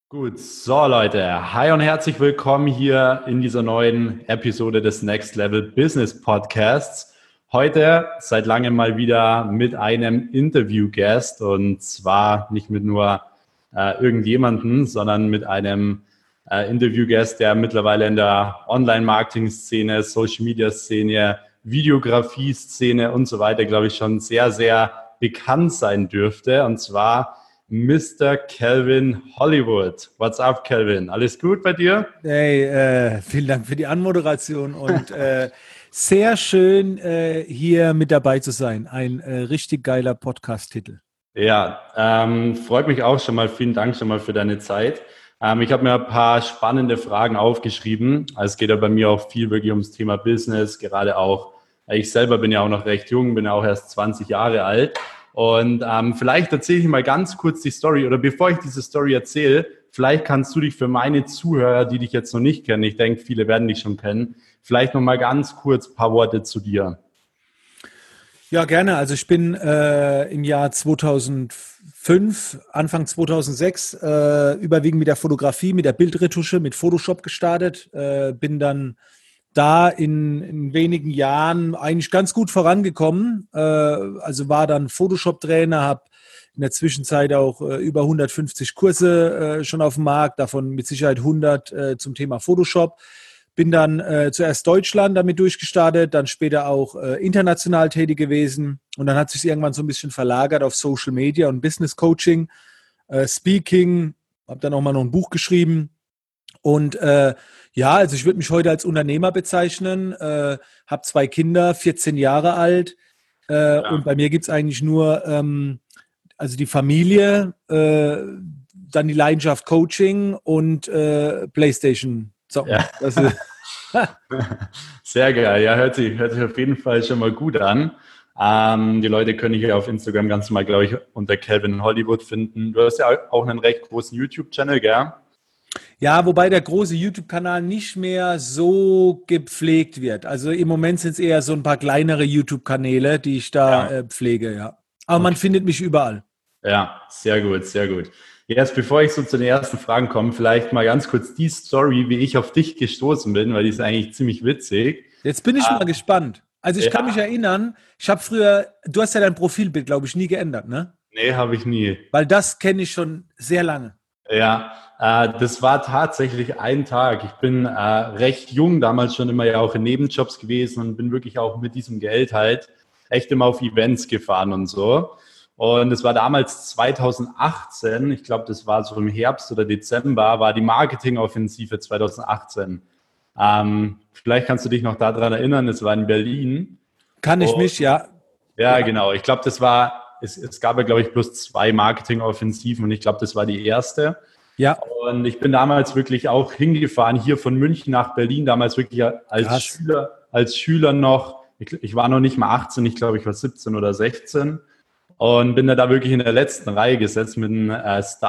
Gut, so Leute, hi und herzlich willkommen hier in dieser neuen Episode des Next Level Business Podcasts. Heute seit langem mal wieder mit einem Interviewgast und zwar nicht mit nur irgendjemanden, sondern mit einem Interviewgast, der mittlerweile in der Online-Marketing-Szene, Social-Media-Szene, Videografie-Szene und so weiter, glaube ich, schon sehr, sehr bekannt sein dürfte. Und zwar Mr. Calvin Hollywood. What's up, Calvin? Alles gut bei dir? Hey, vielen Dank für die Anmoderation und sehr schön, hier mit dabei zu sein. Ein richtig geiler Podcast-Titel. Ja, freut mich auch schon mal. Vielen Dank schon mal für deine Zeit. Ich habe mir ein paar spannende Fragen aufgeschrieben. Also es geht ja bei mir auch viel wirklich ums Thema Business, gerade auch, ich selber bin ja auch noch recht jung, bin ja auch erst 20 Jahre alt. Und vielleicht erzähle ich mal ganz kurz die Story oder bevor ich diese Story erzähle, vielleicht kannst du dich für meine Zuhörer, die dich jetzt noch nicht kennen, ich denke, viele werden dich schon kennen, vielleicht noch mal ganz kurz ein paar Worte zu dir. Ja, gerne. Also ich bin im Jahr 2005, Anfang 2006, überwiegend mit der Fotografie, mit der Bildretusche, mit Photoshop gestartet. Bin dann da in wenigen Jahren eigentlich ganz gut vorangekommen. Also war dann Photoshop-Trainer, habe in der Zwischenzeit auch über 150 Kurse schon auf dem Markt, davon mit Sicherheit 100 zum Thema Photoshop. Bin dann zuerst Deutschland damit durchgestartet, dann später auch international tätig gewesen. Und dann hat sich irgendwann so ein bisschen verlagert auf Social Media und Business Coaching, Speaking, habe dann auch mal noch ein Buch geschrieben. Und ja, also ich würde mich heute als Unternehmer bezeichnen, habe 2 Kinder, 14 Jahre alt und bei mir gibt es eigentlich nur also die Familie, dann die Leidenschaft Coaching und PlayStation zocken. Ja. Sehr geil. Ja, hört sich auf jeden Fall schon mal gut an. Die Leute können hier auf Instagram ganz normal, glaube ich, unter Calvin Hollywood finden. Du hast ja auch einen recht großen YouTube-Channel, gell? Ja, wobei der große YouTube-Kanal nicht mehr so gepflegt wird. Also im Moment sind es eher so ein paar kleinere YouTube-Kanäle, die ich da Ja. pflege, ja. Aber man Okay. findet mich überall. Ja, sehr gut, sehr gut. Jetzt, bevor ich so zu den ersten Fragen komme, vielleicht mal ganz kurz die Story, wie ich auf dich gestoßen bin, weil die ist eigentlich ziemlich witzig. Jetzt bin ich mal gespannt. Also ich kann mich Ja, erinnern, ich habe früher, du hast ja dein Profilbild, glaube ich, nie geändert, ne? nee, habe ich nie. Weil das kenne ich schon sehr lange. Ja, das war tatsächlich ein Tag. Ich bin recht jung, damals schon immer ja auch in Nebenjobs gewesen und bin wirklich auch mit diesem Geld halt echt immer auf Events gefahren und so. Und es war damals 2018, ich glaube, das war so im Herbst oder Dezember, war die Marketingoffensive 2018. Vielleicht kannst du dich noch daran erinnern, es war in Berlin. Kann ich Und mich, ja. ja, Ja, genau. Ich glaube, es gab ja, glaube ich, bloß 2 Marketingoffensiven und ich glaube, das war die erste. ja, Und ich bin damals wirklich auch hingefahren, hier von München nach Berlin, damals wirklich krass. Als Schüler noch. Ich war noch nicht mal 18, ich glaube, ich war 17 oder 16 und bin da wirklich in der letzten Reihe gesetzt mit einem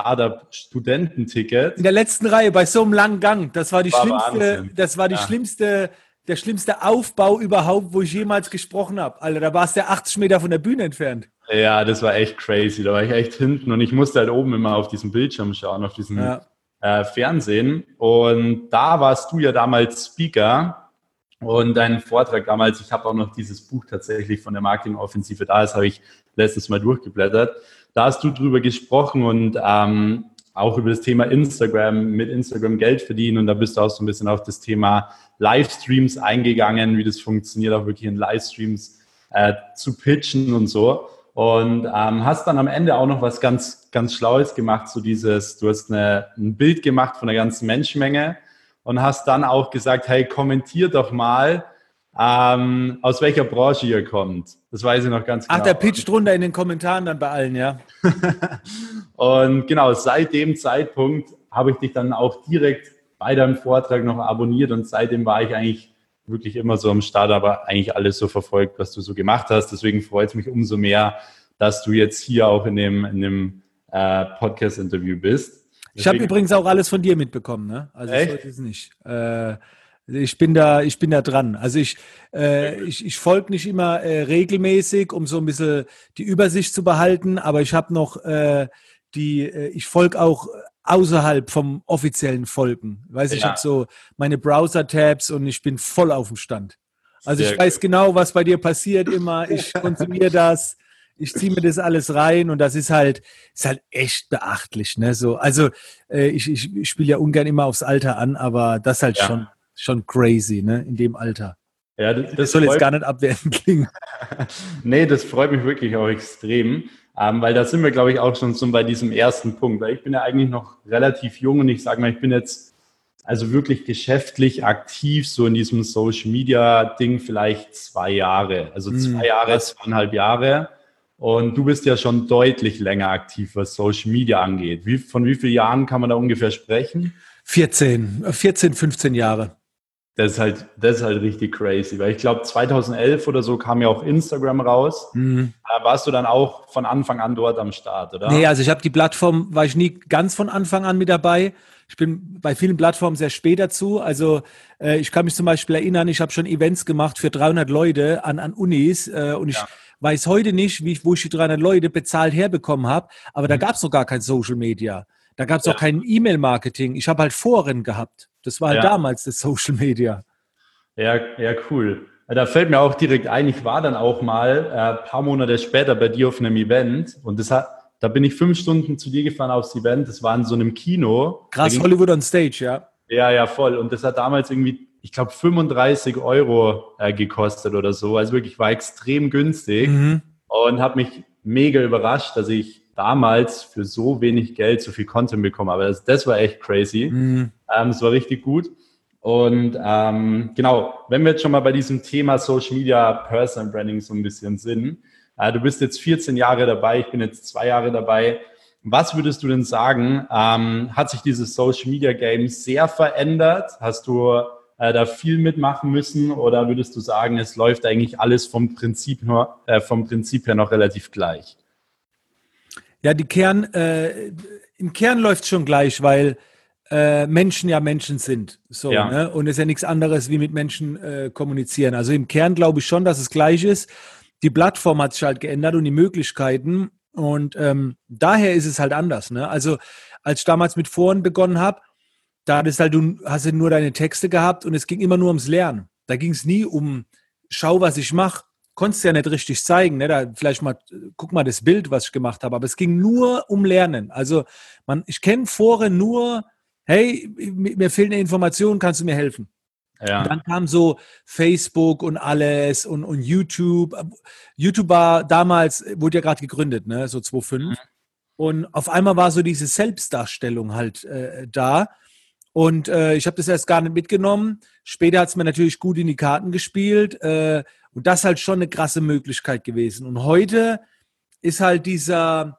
In Startup-Studententicket. der letzten Reihe bei so einem langen Gang, das war War Wahnsinn. Ja. der schlimmste Aufbau überhaupt, wo ich jemals gesprochen habe. Alter, da warst du ja 80 Meter von der Bühne entfernt. Ja, das war echt crazy. Da war ich echt hinten und ich musste halt oben immer auf diesen Bildschirm schauen, auf diesen Ja. Fernsehen. Und da warst du ja damals Speaker und dein Vortrag damals, ich habe auch noch dieses Buch tatsächlich von der Marketingoffensive da, das habe ich letztens mal durchgeblättert. Da hast du drüber gesprochen und auch über das Thema Instagram, mit Instagram Geld verdienen und da bist du auch so ein bisschen auf das Thema Livestreams eingegangen, wie das funktioniert, auch wirklich in Livestreams zu pitchen und so. Und hast dann am Ende auch noch was ganz, ganz Schlaues gemacht, so du hast ein Bild gemacht von der ganzen Menschenmenge und hast dann auch gesagt, hey, kommentiert doch mal, aus welcher Branche ihr kommt. Das weiß ich noch ganz Ach, genau. der pitcht drunter in den Kommentaren dann bei allen, ja. Und genau, seit dem Zeitpunkt habe ich dich dann auch direkt bei deinem Vortrag noch abonniert und seitdem war ich eigentlich wirklich immer so am Start, aber eigentlich alles so verfolgt, was du so gemacht hast. Deswegen freut es mich umso mehr, dass du jetzt hier auch in dem Podcast-Interview bist. Ich habe Deswegen, übrigens auch alles von dir mitbekommen, ne? Also so ist echt? es nicht. Ich bin da dran. Also ich folge nicht immer regelmäßig, um so ein bisschen die Übersicht zu behalten, aber ich habe noch ich folge auch außerhalb vom offiziellen Folgen. Weiß ich habe so meine Browser-Tabs und ich bin voll auf dem Stand. Also ich weiß genau, was bei dir passiert immer. Ich konsumiere das. Ich ziehe mir das alles rein und das ist halt echt beachtlich. Ne? So, also ich spiele ja ungern immer aufs Alter an, aber das ist halt schon crazy, ne? In dem Alter. Ja, das soll jetzt gar nicht abwertend klingen. Nee, das freut mich wirklich auch extrem, weil da sind wir, glaube ich, auch schon so bei diesem ersten Punkt. Weil ich bin ja eigentlich noch relativ jung und ich sage mal, ich bin jetzt also wirklich geschäftlich aktiv, so in diesem Social-Media-Ding vielleicht 2 Jahre. Also 2 Jahre, 2,5 Jahre. Und du bist ja schon deutlich länger aktiv, was Social Media angeht. Von wie vielen Jahren kann man da ungefähr sprechen? 14, 15 Jahre. Das ist halt richtig crazy, weil ich glaube 2011 oder so kam ja auch Instagram raus. Da warst du dann auch von Anfang an dort am Start, oder? Nee, also ich habe die Plattform, war ich nie ganz von Anfang an mit dabei. Ich bin bei vielen Plattformen sehr spät dazu. Also ich kann mich zum Beispiel erinnern, ich habe schon Events gemacht für 300 Leute an Unis und ich weiß heute nicht, wo ich die 300 Leute bezahlt herbekommen habe, aber da gab es noch gar kein Social Media. Da gab es auch kein E-Mail-Marketing. Ich habe halt Foren gehabt. Das war halt damals das Social Media. Ja, cool. Da fällt mir auch direkt ein, ich war dann auch mal ein paar Monate später bei dir auf einem Event und da bin ich 5 Stunden zu dir gefahren aufs Event. Das war in so einem Kino. Krass, Hollywood on Stage, ja. Ja, voll. Und das hat damals irgendwie, ich glaube, 35 Euro gekostet oder so. Also wirklich war extrem günstig und habe mich mega überrascht, dass ich damals für so wenig Geld so viel Content bekommen habe. Das war echt crazy. Das war richtig gut. Und genau, wenn wir jetzt schon mal bei diesem Thema Social Media, Personal Branding so ein bisschen sind, du bist jetzt 14 Jahre dabei, ich bin jetzt 2 Jahre dabei. Was würdest du denn sagen, hat sich dieses Social Media Game sehr verändert? Hast du da viel mitmachen müssen oder würdest du sagen, es läuft eigentlich alles vom Prinzip her noch relativ gleich? Ja, im Kern läuft es schon gleich, weil Menschen ja Menschen sind. So, ne? Und es ist ja nichts anderes, wie mit Menschen kommunizieren. Also im Kern glaube ich schon, dass es gleich ist. Die Plattform hat sich halt geändert und die Möglichkeiten. Und daher ist es halt anders. Ne? Also als ich damals mit Foren begonnen habe, da hast du nur deine Texte gehabt und es ging immer nur ums Lernen. Da ging es nie um, schau, was ich mache. Konntest ja nicht richtig zeigen, ne? Da vielleicht mal, guck mal das Bild, was ich gemacht habe, aber es ging nur um Lernen. Also ich kenne Foren nur, hey, mir fehlen Informationen, kannst du mir helfen? Ja. Und dann kam so Facebook und alles und YouTube. YouTube war damals, wurde ja gerade gegründet, ne? So 2005. Und auf einmal war so diese Selbstdarstellung halt da. Und ich habe das erst gar nicht mitgenommen. Später hat es mir natürlich gut in die Karten gespielt. Und das ist halt schon eine krasse Möglichkeit gewesen. Und heute ist halt dieser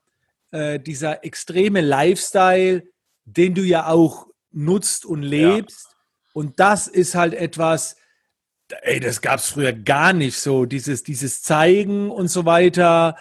extreme Lifestyle, den du ja auch nutzt und lebst. Ja. Und das ist halt etwas, das gab es früher gar nicht so, dieses Zeigen und so weiter.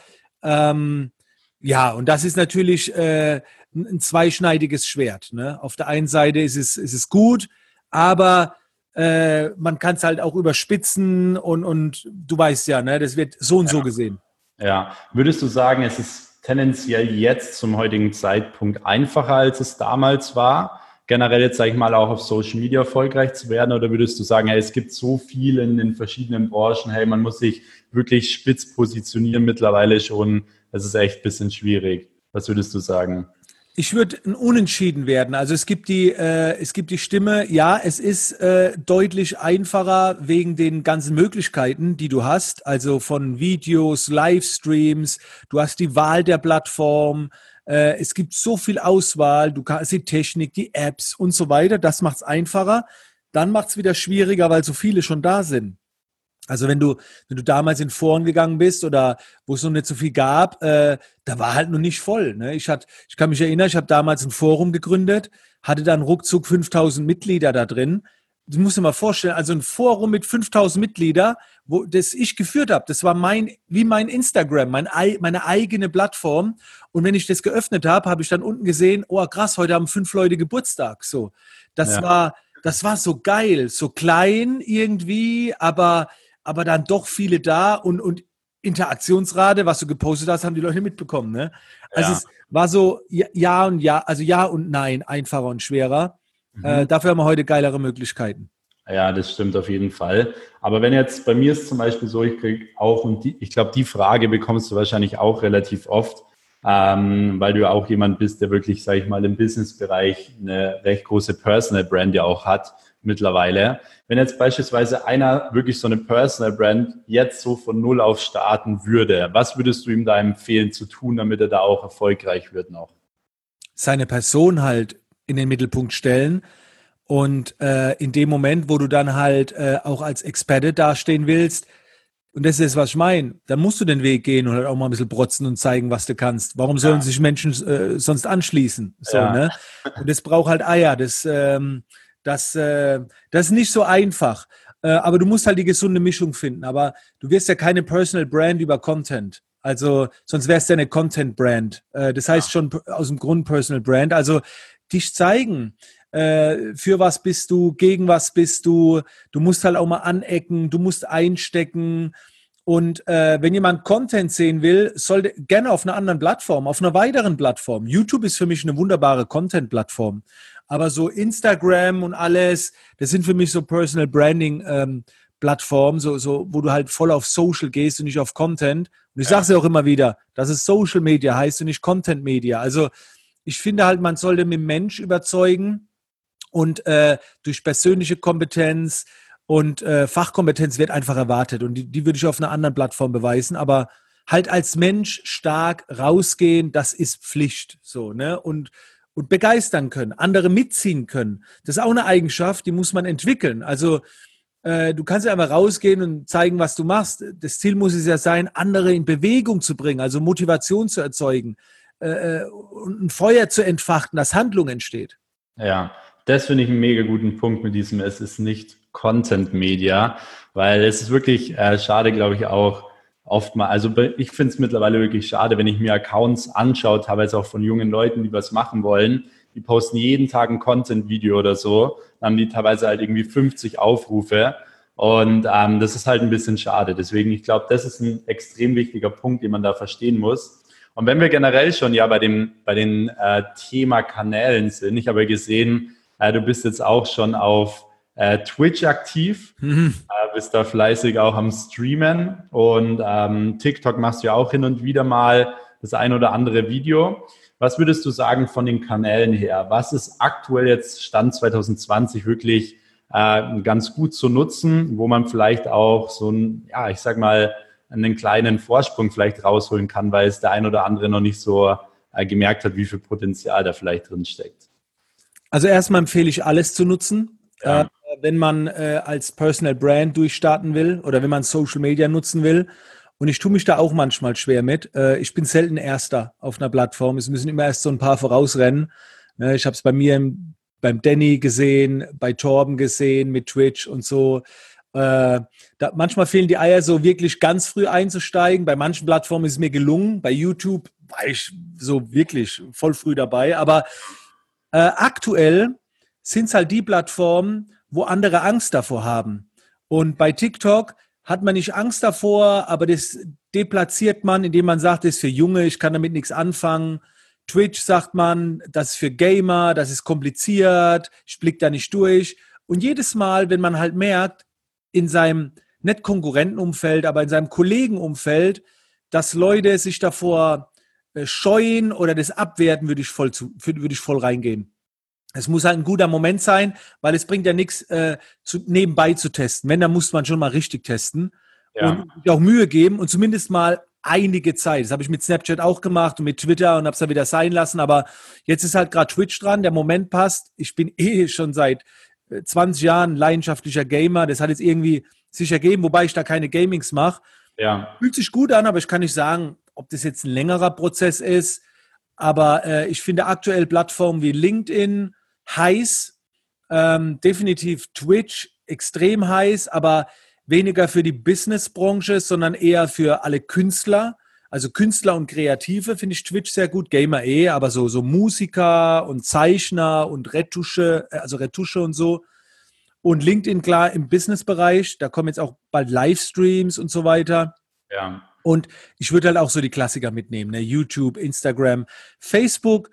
Ja, und das ist natürlich ein zweischneidiges Schwert. Ne? Auf der einen Seite ist es gut, aber man kann es halt auch überspitzen und du weißt ja, ne, das wird so und so gesehen. Ja, würdest du sagen, es ist tendenziell jetzt zum heutigen Zeitpunkt einfacher, als es damals war, generell jetzt, sage ich mal, auch auf Social Media erfolgreich zu werden? Oder würdest du sagen, hey, es gibt so viel in den verschiedenen Branchen, hey, man muss sich wirklich spitz positionieren mittlerweile schon, das ist echt ein bisschen schwierig. Was würdest du sagen? Ich würde ein Unentschieden werden. Also es gibt die Stimme, ja, es ist deutlich einfacher wegen den ganzen Möglichkeiten, die du hast. Also von Videos, Livestreams, du hast die Wahl der Plattform, es gibt so viel Auswahl, du kannst die Technik, die Apps und so weiter. Das macht es einfacher. Dann macht es wieder schwieriger, weil so viele schon da sind. Also wenn du damals in Foren gegangen bist oder wo es noch nicht so viel gab, da war halt noch nicht voll. Ne? Ich kann mich erinnern, ich habe damals ein Forum gegründet, hatte dann ruckzuck 5.000 Mitglieder da drin. Du musst dir mal vorstellen, also ein Forum mit 5.000 Mitglieder, das ich geführt habe, das war wie mein Instagram, meine eigene Plattform. Und wenn ich das geöffnet habe, habe ich dann unten gesehen, oh krass, heute haben 5 Leute Geburtstag. So, das war so geil, so klein irgendwie, aber dann doch viele da und Interaktionsrate, was du gepostet hast, haben die Leute mitbekommen. Ne? Also Ja. es war so ja und ja, also ja und nein, einfacher und schwerer. Mhm. Dafür haben wir heute geilere Möglichkeiten. Ja, das stimmt auf jeden Fall. Aber wenn jetzt bei mir ist zum Beispiel so, ich kriege auch, und ich glaube, die Frage bekommst du wahrscheinlich auch relativ oft, weil du ja auch jemand bist, der wirklich, sage ich mal, im Businessbereich eine recht große Personal Brand ja auch hat mittlerweile. Wenn jetzt beispielsweise einer wirklich so eine Personal Brand jetzt so von null auf starten würde, was würdest du ihm da empfehlen zu tun, damit er da auch erfolgreich wird noch? Seine Person halt in den Mittelpunkt stellen. Und in dem Moment, wo du dann halt auch als Experte dastehen willst, und das ist, was ich meine, dann musst du den Weg gehen und halt auch mal ein bisschen protzen und zeigen, was du kannst. Warum sollen Ja, sich Menschen sonst anschließen? So, ja, ne? Und das braucht halt Eier. Das ist nicht so einfach. Aber du musst halt die gesunde Mischung finden. Aber du wirst ja keine Personal Brand über Content. Also, sonst wärst du ja eine Content Brand. Das heißt schon aus dem Grund Personal Brand. Also, dich zeigen. Für was bist du, gegen was bist du, du musst halt auch mal anecken, du musst einstecken und wenn jemand Content sehen will, sollte gerne auf einer anderen Plattform, auf einer weiteren Plattform. YouTube ist für mich eine wunderbare Content-Plattform, aber so Instagram und alles, das sind für mich so Personal Branding Plattformen, wo du halt voll auf Social gehst und nicht auf Content. Und ich sage es ja auch immer wieder, dass es Social Media heißt und nicht Content Media. Also ich finde halt, man sollte mit dem Mensch überzeugen, und durch persönliche Kompetenz und Fachkompetenz wird einfach erwartet. Und die würde ich auf einer anderen Plattform beweisen. Aber halt als Mensch stark rausgehen, das ist Pflicht. So, ne? Und begeistern können, andere mitziehen können. Das ist auch eine Eigenschaft, die muss man entwickeln. Also du kannst ja einmal rausgehen und zeigen, was du machst. Das Ziel muss es ja sein, andere in Bewegung zu bringen, also Motivation zu erzeugen und ein Feuer zu entfachen, dass Handlung entsteht. ja. Das finde ich einen mega guten Punkt mit diesem, es ist nicht Content Media, weil es ist wirklich schade, glaube ich, auch oft mal, also ich finde es mittlerweile wirklich schade, wenn ich mir Accounts anschaue, teilweise auch von jungen Leuten, die was machen wollen, die posten jeden Tag ein Content-Video oder so, dann haben die teilweise halt irgendwie 50 Aufrufe und das ist halt ein bisschen schade. Deswegen, ich glaube, das ist ein extrem wichtiger Punkt, den man da verstehen muss. Und wenn wir generell schon ja bei den Thema Kanälen sind, ich habe ja gesehen, du bist jetzt auch schon auf Twitch aktiv, bist da fleißig auch am Streamen und TikTok machst du ja auch hin und wieder mal das ein oder andere Video. Was würdest du sagen von den Kanälen her? Was ist aktuell jetzt Stand 2020 wirklich ganz gut zu nutzen, wo man vielleicht auch so ein, ja, ich sag mal, einen kleinen Vorsprung vielleicht rausholen kann, weil es der ein oder andere noch nicht so gemerkt hat, wie viel Potenzial da vielleicht drin steckt? Also erstmal empfehle ich, alles zu nutzen. Ja, Wenn man als Personal Brand durchstarten will oder wenn man Social Media nutzen will. Und ich tue mich da auch manchmal schwer mit. Ich bin selten Erster auf einer Plattform. Es müssen immer erst so ein paar vorausrennen. Ich habe es bei mir beim Danny gesehen, bei Torben gesehen mit Twitch und so. Manchmal fehlen die Eier, so wirklich ganz früh einzusteigen. Bei manchen Plattformen ist es mir gelungen. Bei YouTube war ich so wirklich voll früh dabei. Aber aktuell sind es halt die Plattformen, wo andere Angst davor haben. Und bei TikTok hat man nicht Angst davor, aber das deplatziert man, indem man sagt, das ist für Junge, ich kann damit nichts anfangen. Twitch sagt man, das ist für Gamer, das ist kompliziert, ich blick da nicht durch. Und jedes Mal, wenn man halt merkt, in seinem nicht Konkurrentenumfeld, aber in seinem Kollegenumfeld, dass Leute sich davor scheuen oder das abwerten, würde ich voll reingehen. Es muss halt ein guter Moment sein, weil es bringt ja nichts, nebenbei zu testen. Wenn, dann muss man schon mal richtig testen ja, und sich auch Mühe geben und zumindest mal einige Zeit. Das habe ich mit Snapchat auch gemacht und mit Twitter und habe es dann wieder sein lassen. Aber jetzt ist halt gerade Twitch dran, der Moment passt. Ich bin schon seit 20 Jahren leidenschaftlicher Gamer. Das hat jetzt irgendwie sich ergeben, wobei ich da keine Gamings mache. ja, Fühlt sich gut an, aber ich kann nicht sagen, ob das jetzt ein längerer Prozess ist. Aber ich finde aktuell Plattformen wie LinkedIn heiß, definitiv Twitch extrem heiß, aber weniger für die Businessbranche, sondern eher für alle Künstler. Also Künstler und Kreative finde ich Twitch sehr gut, Gamer aber so Musiker und Zeichner und Retusche und so. Und LinkedIn klar im Businessbereich, da kommen jetzt auch bald Livestreams und so weiter. ja. Und ich würde halt auch so die Klassiker mitnehmen, ne? YouTube, Instagram, Facebook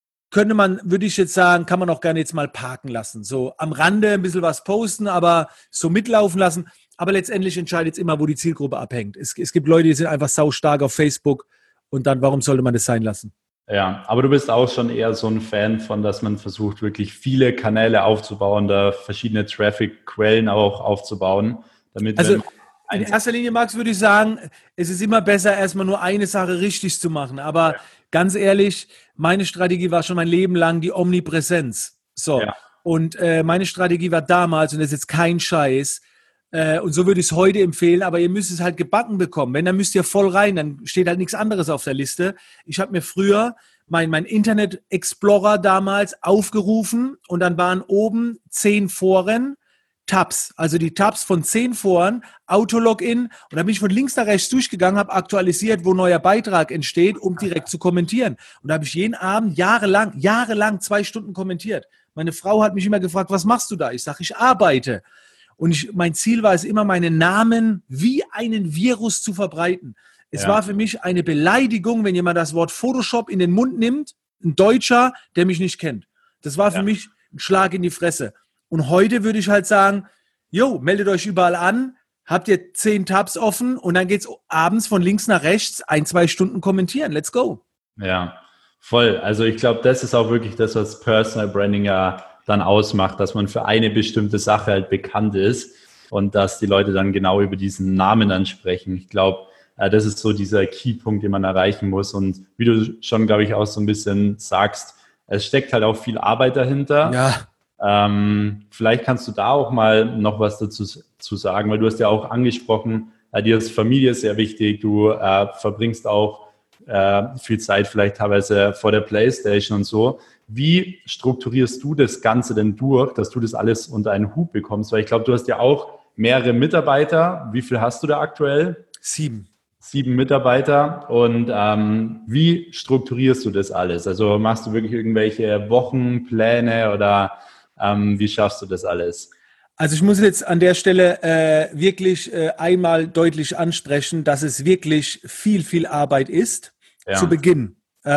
würde ich jetzt sagen, kann man auch gerne jetzt mal parken lassen. So am Rande ein bisschen was posten, aber so mitlaufen lassen. Aber letztendlich entscheidet es immer, wo die Zielgruppe abhängt. Es gibt Leute, die sind einfach saustark auf Facebook und dann, warum sollte man das sein lassen? Ja, aber du bist auch schon eher so ein Fan von, dass man versucht, wirklich viele Kanäle aufzubauen, da verschiedene Traffic-Quellen auch aufzubauen, damit Also in erster Linie, Max, würde ich sagen, es ist immer besser, erstmal nur eine Sache richtig zu machen. Aber ganz ehrlich, meine Strategie war schon mein Leben lang die Omnipräsenz. So. ja, Und meine Strategie war damals, und das ist jetzt kein Scheiß, und so würde ich es heute empfehlen, aber ihr müsst es halt gebacken bekommen. Wenn, dann müsst ihr voll rein, dann steht halt nichts anderes auf der Liste. Ich habe mir früher mein Internet Explorer damals aufgerufen und dann waren oben 10 Foren, Tabs, also die Tabs von 10 Foren, Autologin, und dann bin ich von links nach rechts durchgegangen, habe aktualisiert, wo neuer Beitrag entsteht, um direkt zu kommentieren. Und da habe ich jeden Abend jahrelang 2 Stunden kommentiert. Meine Frau hat mich immer gefragt, was machst du da? Ich sage, ich arbeite. Und mein Ziel war es immer, meinen Namen wie einen Virus zu verbreiten. Es war für mich eine Beleidigung, wenn jemand das Wort Photoshop in den Mund nimmt, ein Deutscher, der mich nicht kennt. Das war für mich ein Schlag in die Fresse. Und heute würde ich halt sagen, meldet euch überall an, habt ihr 10 Tabs offen und dann geht's abends von links nach rechts 1-2 Stunden kommentieren. Let's go. Ja, voll. Also ich glaube, das ist auch wirklich das, was Personal Branding ja dann ausmacht, dass man für eine bestimmte Sache halt bekannt ist und dass die Leute dann genau über diesen Namen dann sprechen. Ich glaube, das ist so dieser Keypunkt, den man erreichen muss. Und wie du schon, glaube ich, auch so ein bisschen sagst, es steckt halt auch viel Arbeit dahinter. Ja. Vielleicht kannst du da auch mal noch was dazu zu sagen, weil du hast ja auch angesprochen, dir ist Familie sehr wichtig, du verbringst auch viel Zeit vielleicht teilweise vor der Playstation und so. Wie strukturierst du das Ganze denn durch, dass du das alles unter einen Hut bekommst? Weil ich glaube, du hast ja auch mehrere Mitarbeiter. Wie viel hast du da aktuell? 7. 7 Mitarbeiter. Und wie strukturierst du das alles? Also machst du wirklich irgendwelche Wochenpläne oder wie schaffst du das alles? Also ich muss jetzt an der Stelle wirklich einmal deutlich ansprechen, dass es wirklich viel Arbeit ist, zu Beginn.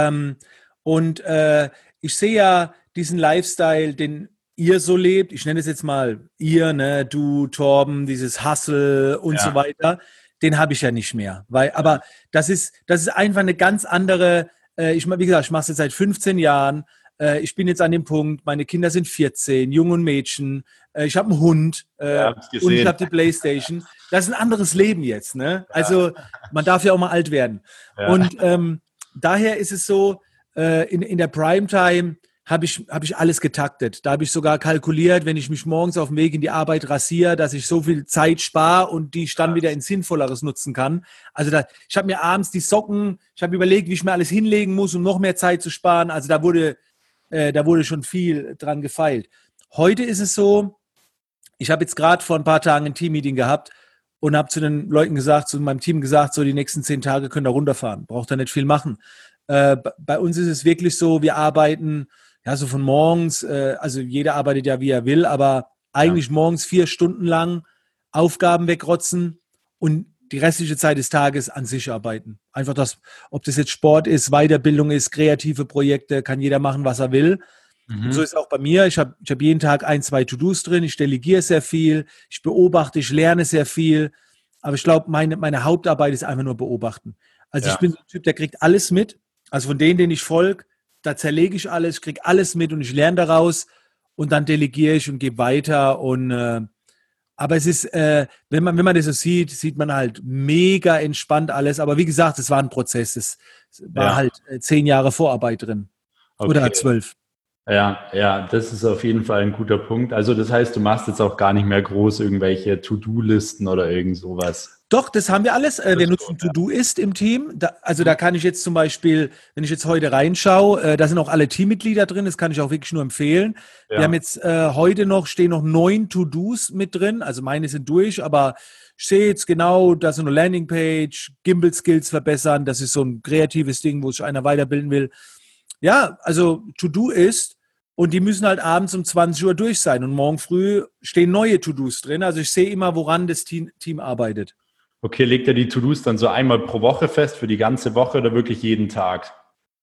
Ich sehe ja diesen Lifestyle, den ihr so lebt. Ich nenne es jetzt mal ihr, ne, du, Torben, dieses Hustle und so weiter. Den habe ich ja nicht mehr. Aber das ist einfach eine ganz andere, wie gesagt, ich mache es jetzt seit 15 Jahren. Ich bin jetzt an dem Punkt, meine Kinder sind 14, Junge und Mädchen, ich habe einen Hund und ich habe die Playstation. Das ist ein anderes Leben jetzt. Ne? Also man darf ja auch mal alt werden. Ja. Und daher ist es so, in der Primetime habe ich alles getaktet. Da habe ich sogar kalkuliert, wenn ich mich morgens auf dem Weg in die Arbeit rasiere, dass ich so viel Zeit spare und die ich dann wieder in Sinnvolleres nutzen kann. Also ich habe mir abends die Socken, ich habe überlegt, wie ich mir alles hinlegen muss, um noch mehr Zeit zu sparen. Also da wurde schon viel dran gefeilt. Heute ist es so, ich habe jetzt gerade vor ein paar Tagen ein Team-Meeting gehabt und habe zu den Leuten gesagt, zu meinem Team gesagt, so die nächsten 10 Tage könnt ihr runterfahren, braucht ihr nicht viel machen. Bei uns ist es wirklich so, wir arbeiten so von morgens, also jeder arbeitet ja wie er will, aber eigentlich morgens 4 Stunden lang Aufgaben wegrotzen und die restliche Zeit des Tages an sich arbeiten. Einfach ob das jetzt Sport ist, Weiterbildung ist, kreative Projekte, kann jeder machen, was er will. Und so ist es auch bei mir. Ich hab jeden Tag 1-2 To-Dos drin, ich delegiere sehr viel, ich beobachte, ich lerne sehr viel, aber ich glaube, meine Hauptarbeit ist einfach nur beobachten. Also ich bin so ein Typ, der kriegt alles mit. Also von denen ich folge, da zerlege ich alles, ich kriege alles mit und ich lerne daraus und dann delegiere ich und gebe weiter. Aber es ist, wenn man das so sieht man halt mega entspannt alles. Aber wie gesagt, es war ein Prozess. Es war halt 10 Jahre Vorarbeit drin. Okay. Oder 12. Ja, das ist auf jeden Fall ein guter Punkt. Also das heißt, du machst jetzt auch gar nicht mehr groß irgendwelche To-Do-Listen oder irgend sowas. Doch, das haben wir alles. Wir nutzen To-Do-Ist im Team. Da kann ich jetzt zum Beispiel, wenn ich jetzt heute reinschaue, da sind auch alle Teammitglieder drin, das kann ich auch wirklich nur empfehlen. Ja. Wir haben jetzt stehen noch 9 To-Dos mit drin, also meine sind durch, aber ich sehe jetzt genau, da ist eine Landingpage, Gimbal-Skills verbessern, das ist so ein kreatives Ding, wo sich einer weiterbilden will. Ja, also To-Do-Ist und die müssen halt abends um 20 Uhr durch sein und morgen früh stehen neue To-Dos drin. Also ich sehe immer, woran das Team arbeitet. Okay, legt er die To-Dos dann so einmal pro Woche fest für die ganze Woche oder wirklich jeden Tag?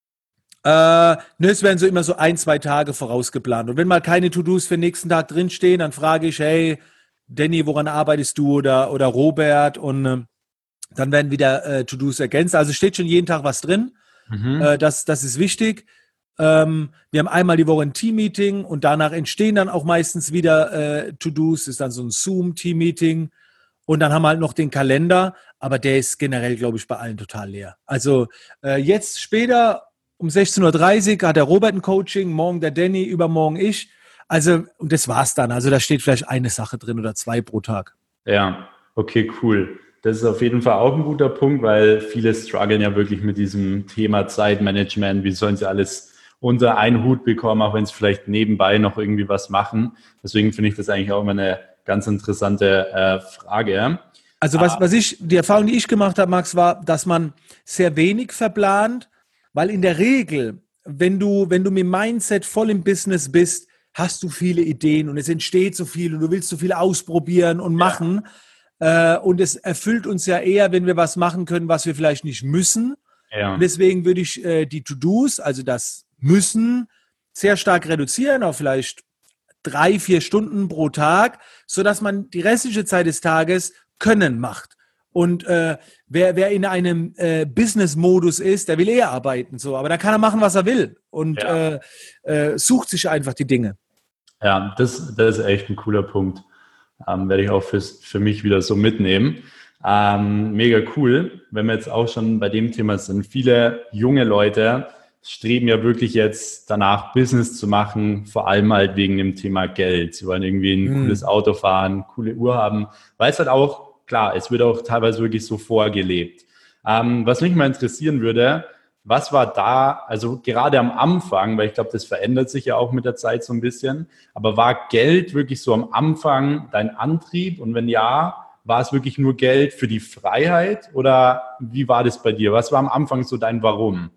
Es werden so immer so 1, 2 Tage vorausgeplant. Und wenn mal keine To-Dos für den nächsten Tag drinstehen, dann frage ich, hey, Danny, woran arbeitest du oder Robert? Und dann werden wieder To-Dos ergänzt. Also steht schon jeden Tag was drin. Das ist wichtig. Wir haben einmal die Woche ein Team-Meeting und danach entstehen dann auch meistens wieder To-Dos. Das ist dann so ein Zoom-Team-Meeting. Und dann haben wir halt noch den Kalender, aber der ist generell, glaube ich, bei allen total leer. Also jetzt später um 16:30 Uhr hat der Robert ein Coaching, morgen der Danny, übermorgen ich. Also, und das war's dann. Also da steht vielleicht eine Sache drin oder 2 pro Tag. Ja, okay, cool. Das ist auf jeden Fall auch ein guter Punkt, weil viele strugglen ja wirklich mit diesem Thema Zeitmanagement. Wie sollen sie alles unter einen Hut bekommen, auch wenn sie vielleicht nebenbei noch irgendwie was machen. Deswegen finde ich das eigentlich auch immer eine ganz interessante Frage. Also die Erfahrung, die ich gemacht habe, Max, war, dass man sehr wenig verplant, weil in der Regel, wenn du mit dem Mindset voll im Business bist, hast du viele Ideen und es entsteht so viel und du willst so viel ausprobieren und machen. Und es erfüllt uns ja eher, wenn wir was machen können, was wir vielleicht nicht müssen. Ja. Und deswegen würde ich die To-Dos, also das Müssen, sehr stark reduzieren auf vielleicht 3, 4 Stunden pro Tag, sodass man die restliche Zeit des Tages Können macht. Und wer in einem Business-Modus ist, der will eher arbeiten. So. Aber da kann er machen, was er will und sucht sich einfach die Dinge. Ja, das ist echt ein cooler Punkt. Werde ich auch für mich wieder so mitnehmen. Mega cool, wenn wir jetzt auch schon bei dem Thema sind. Viele junge Leute streben ja wirklich jetzt danach, Business zu machen, vor allem halt wegen dem Thema Geld. Sie wollen irgendwie ein cooles Auto fahren, coole Uhr haben, weil es halt auch, klar, es wird auch teilweise wirklich so vorgelebt. Was mich mal interessieren würde, was war da, also gerade am Anfang, weil ich glaube, das verändert sich ja auch mit der Zeit so ein bisschen, aber war Geld wirklich so am Anfang dein Antrieb? Und wenn ja, war es wirklich nur Geld für die Freiheit oder wie war das bei dir? Was war am Anfang so dein Warum?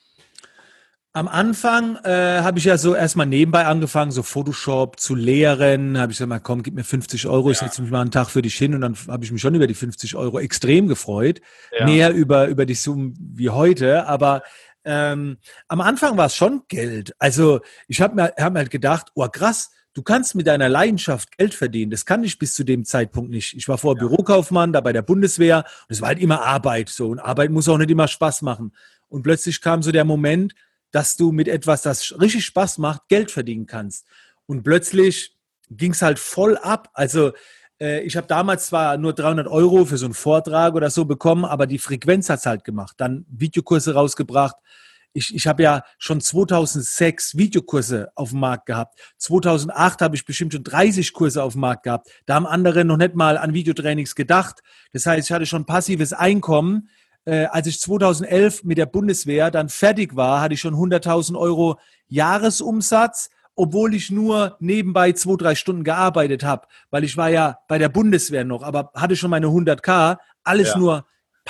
Am Anfang habe ich ja so erstmal nebenbei angefangen, so Photoshop zu lehren. Habe ich gesagt, mal komm, gib mir 50 Euro, ich setze mich mal einen Tag für dich hin. Und dann habe ich mich schon über die 50 Euro extrem gefreut. Ja. Mehr über die Summen wie heute. Aber am Anfang war es schon Geld. Also ich hab mir halt gedacht, oh krass, du kannst mit deiner Leidenschaft Geld verdienen. Das kann ich bis zu dem Zeitpunkt nicht. Ich war vorher Bürokaufmann, da bei der Bundeswehr. Und es war halt immer Arbeit so. Und Arbeit muss auch nicht immer Spaß machen. Und plötzlich kam so der Moment, dass du mit etwas, das richtig Spaß macht, Geld verdienen kannst. Und plötzlich ging es halt voll ab. Also ich habe damals zwar nur 300 Euro für so einen Vortrag oder so bekommen, aber die Frequenz hat es halt gemacht. Dann Videokurse rausgebracht. Ich habe ja schon 2006 Videokurse auf dem Markt gehabt. 2008 habe ich bestimmt schon 30 Kurse auf dem Markt gehabt. Da haben andere noch nicht mal an Videotrainings gedacht. Das heißt, ich hatte schon passives Einkommen. Als ich 2011 mit der Bundeswehr dann fertig war, hatte ich schon 100.000 Euro Jahresumsatz, obwohl ich nur nebenbei 2, 3 Stunden gearbeitet habe, weil ich war ja bei der Bundeswehr noch, aber hatte schon meine 100.000, alles nur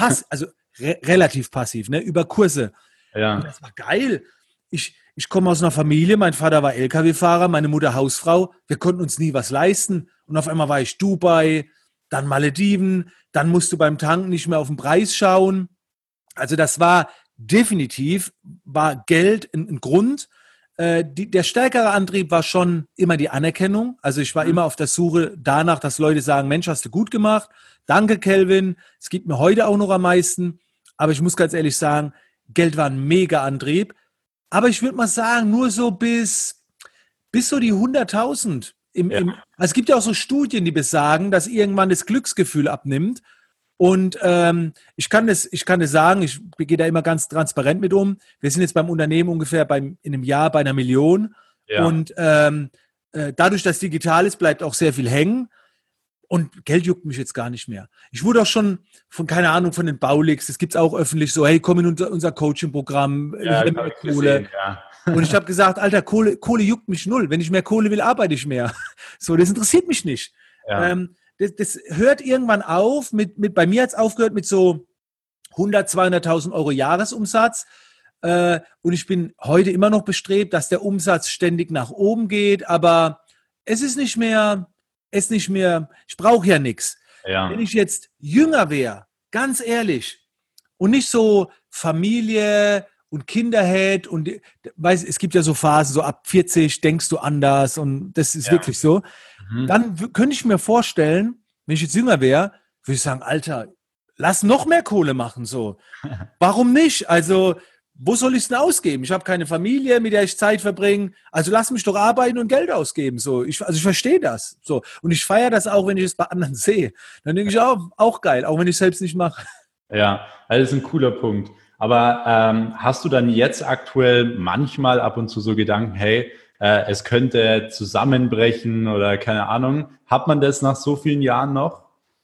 relativ passiv, ne, über Kurse. Ja. Und das war geil. Ich komme aus einer Familie, mein Vater war LKW-Fahrer, meine Mutter Hausfrau, wir konnten uns nie was leisten und auf einmal war ich Dubai, dann Malediven, dann musst du beim Tanken nicht mehr auf den Preis schauen. Also das war definitiv, war Geld ein Grund. Der stärkere Antrieb war schon immer die Anerkennung. Also ich war immer auf der Suche danach, dass Leute sagen, Mensch, hast du gut gemacht. Danke, Kelvin. Es gibt mir heute auch noch am meisten. Aber ich muss ganz ehrlich sagen, Geld war ein mega Antrieb. Aber ich würde mal sagen, nur so bis so die 100.000. Also es gibt ja auch so Studien, die besagen, dass irgendwann das Glücksgefühl abnimmt. Und ich kann das sagen, ich gehe da immer ganz transparent mit um. Wir sind jetzt beim Unternehmen ungefähr in einem Jahr bei 1 Million. Ja. Und dadurch, dass digital ist, bleibt auch sehr viel hängen. Und Geld juckt mich jetzt gar nicht mehr. Ich wurde auch schon von den Baulix, das gibt es auch öffentlich so, hey, komm in unser Coaching-Programm, ja, ich mehr Kohle. Gesehen, ja. Und ich habe gesagt, Alter, Kohle juckt mich null. Wenn ich mehr Kohle will, arbeite ich mehr. So, das interessiert mich nicht. Ja. Das hört irgendwann auf. Bei mir hat es aufgehört mit so 100.000, 200.000 Euro Jahresumsatz. Und ich bin heute immer noch bestrebt, dass der Umsatz ständig nach oben geht. Aber es ist nicht mehr, ich brauche ja nichts. wenn ich jetzt jünger wäre, ganz ehrlich, und nicht so Familie und Kinder hätte und es gibt ja so Phasen, so ab 40 denkst du anders und das ist wirklich so, dann könnte ich mir vorstellen, wenn ich jetzt jünger wäre, würde ich sagen, Alter, lass noch mehr Kohle machen, so. Warum nicht? Also, wo soll ich es denn ausgeben? Ich habe keine Familie, mit der ich Zeit verbringe. Also lass mich doch arbeiten und Geld ausgeben. So, ich verstehe das. So. Und ich feiere das auch, wenn ich es bei anderen sehe. Dann denke ich auch geil, auch wenn ich es selbst nicht mache. Ja, also das ist ein cooler Punkt. Aber hast du dann jetzt aktuell manchmal ab und zu so Gedanken, hey, es könnte zusammenbrechen oder keine Ahnung. Hat man das nach so vielen Jahren noch?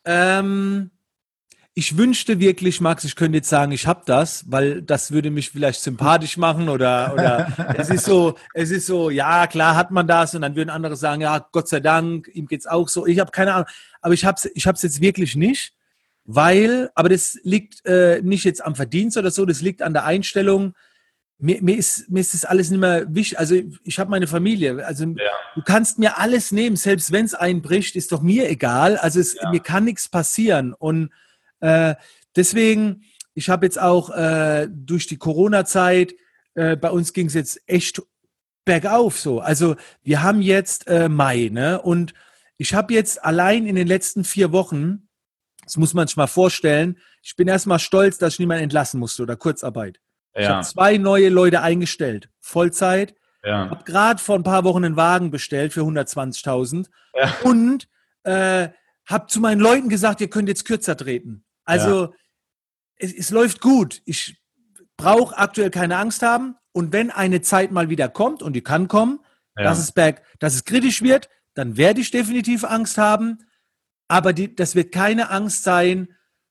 Ich wünschte wirklich, Max, ich könnte jetzt sagen, ich habe das, weil das würde mich vielleicht sympathisch machen oder es ist so, ja, klar hat man das und dann würden andere sagen, ja, Gott sei Dank, ihm geht's auch so. Ich habe keine Ahnung, aber ich hab's jetzt wirklich nicht, aber das liegt nicht jetzt am Verdienst oder so, das liegt an der Einstellung. Mir ist das alles nicht mehr wichtig. Also ich habe meine Familie. Also du kannst mir alles nehmen, selbst wenn es einbricht, ist doch mir egal. Also mir kann nichts passieren. Und deswegen, ich habe jetzt auch durch die Corona-Zeit, bei uns ging es jetzt echt bergauf so. Also wir haben jetzt Mai, ne? Und ich habe jetzt allein in den letzten 4 Wochen, das muss man sich mal vorstellen, ich bin erstmal stolz, dass ich niemanden entlassen musste oder Kurzarbeit. Ich habe 2 neue Leute eingestellt, Vollzeit. Habe gerade vor ein paar Wochen einen Wagen bestellt für 120.000 und habe zu meinen Leuten gesagt, ihr könnt jetzt kürzer treten. Also es läuft gut. Ich brauche aktuell keine Angst haben. Und wenn eine Zeit mal wieder kommt, und die kann kommen, dass es kritisch wird, dann werde ich definitiv Angst haben. Aber das wird keine Angst sein,